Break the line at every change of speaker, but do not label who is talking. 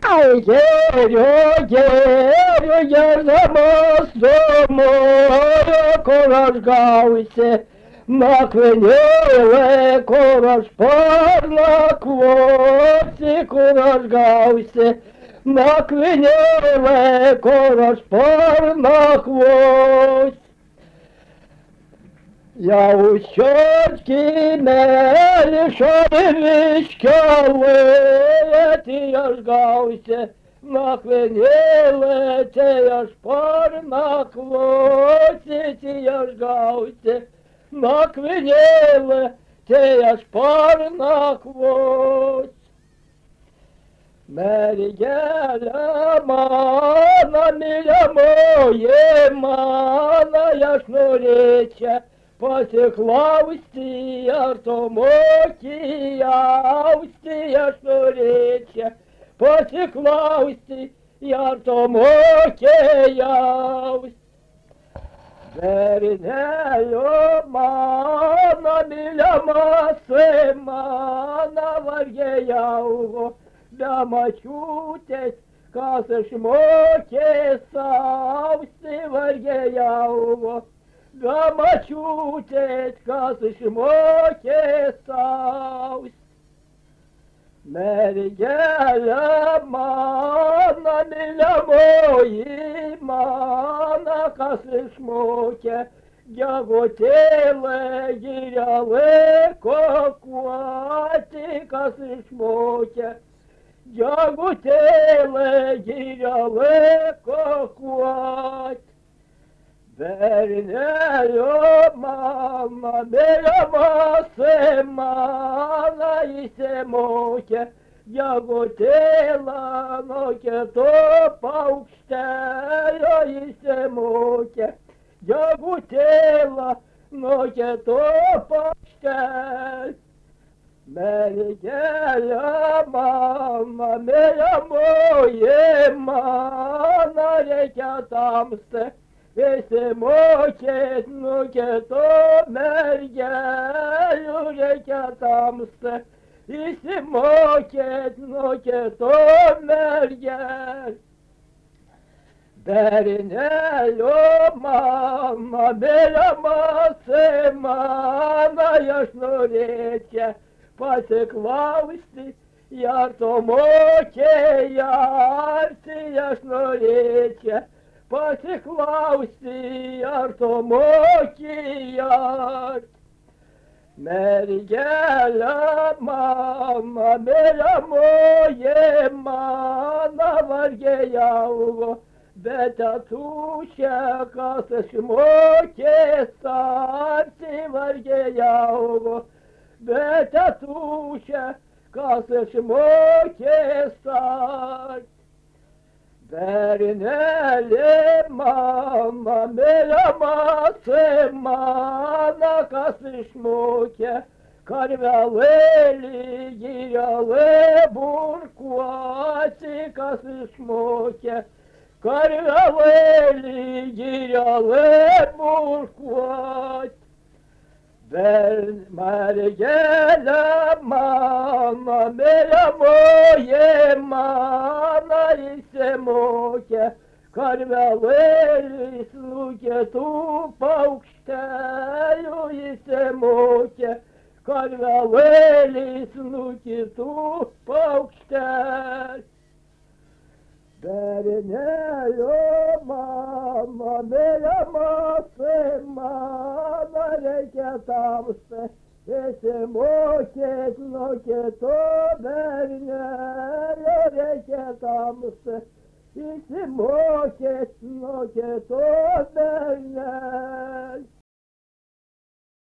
Ай, герю, я за мостом коражгався, наквинили кораж пар на квоці коражгався, наквинили кораж пар на квоці. Я у щотки не лишали віщали, я ж гався, нахвинили, я ж пар на квоці, я ж гався, нахвинили, я ж пар на квоці. Мерігеля мана, міля моє мана, я шнуріче, посекла устія, томокія, устія шнуріче, посекла устія, томокія. Вернею мана, міля маси мана, варгеяуго, да мачутесь, касыш моке савсти варгеяуго, да мачутесь, касыш моке савсти. Мергеля мана, миля мої мана, касыш моке, Яготеле, гіряле, кокуаті, касыш моке, Яготеле, гіряле, кокуаті. Вернею мама, меля масе мана, і семоке, Яготела, ноке, то паукштеля, і семоке, Яготела, ноке, то паукштеля. Мергеля мама, меля моє мана, река тамсте, Ese moke, nuke to mergelu reka tamste, Ese moke, nuke to mergel. Bernelo mama, bela mase mana, яшно рече, посекла усти, яр то моке, ярці, яшно рече, посекла усі артомокіяр. Мергеля мама, меля моє мана, варгеяуго, бета туще, касеш моке сарці, варгеяуго, бета туще, касеш моке сарці. Bernele mama, mela mase mana, kasış moke, karveli girale burkuati, kasış moke, karveli girale burkuati. Mergele mama, mela moje mana, ise moke, karveli sluke tu paukštelju, ise moke, karveli sluke tu paukštelju. Bernelo mama, mela mase mana, reka tamste, Ese moke, noke to bernelo reka tamste, Ese moke, noke to bernelo.